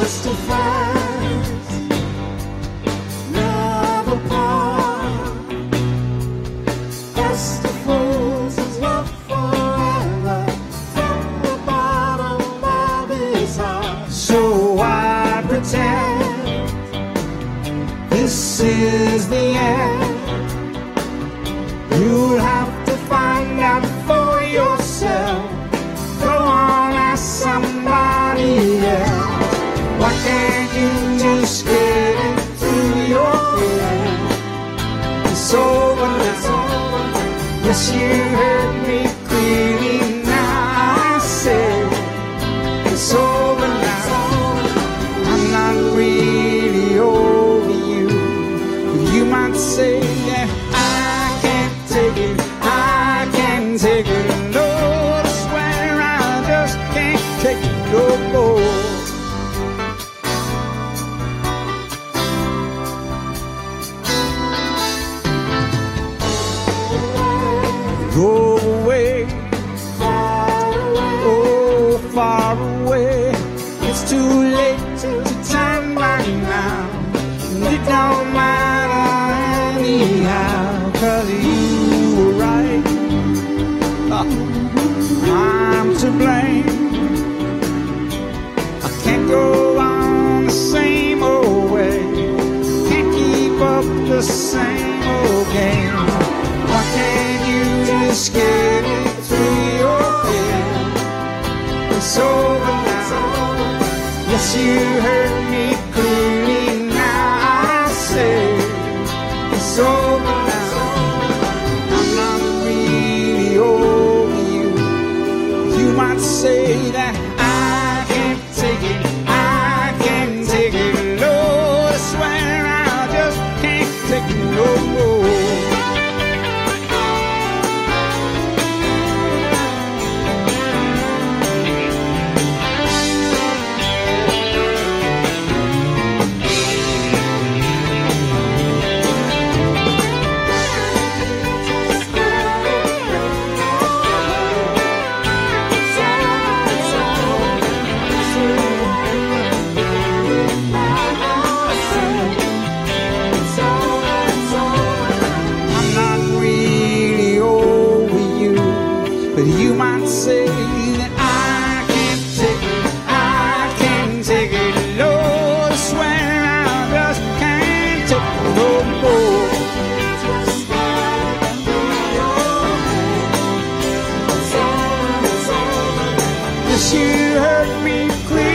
testifies, never part. Testifies his love forever from the bottom of his heart. So I pretend this is the end. You'll have to find out for yourself. Go on, ask somebody else. Why can't you just get it through your head? It's over now. Yes, you heard me clearly now. I said it's over now. I'm not really over you. You might say that I can't take it. I can't take it. No, I swear I just can't take it no more. Go away, oh, far away. It's too late to turn back now. It don't matter anyhow, 'cause you were right. I'm to blame. I can't go on the same old way. Can't keep up the same old game. Why can't you just get it through your head? It's over now. Yes, you heard me clearly now. I say it's over now. I'm not really over you. You might say that I can't take it. I can't take it. Lord, I swear I just can't take it no more. But you might say that I can't take it, I can't take it, Lord, I swear I just can't take it no more. Yes, you heard me clear.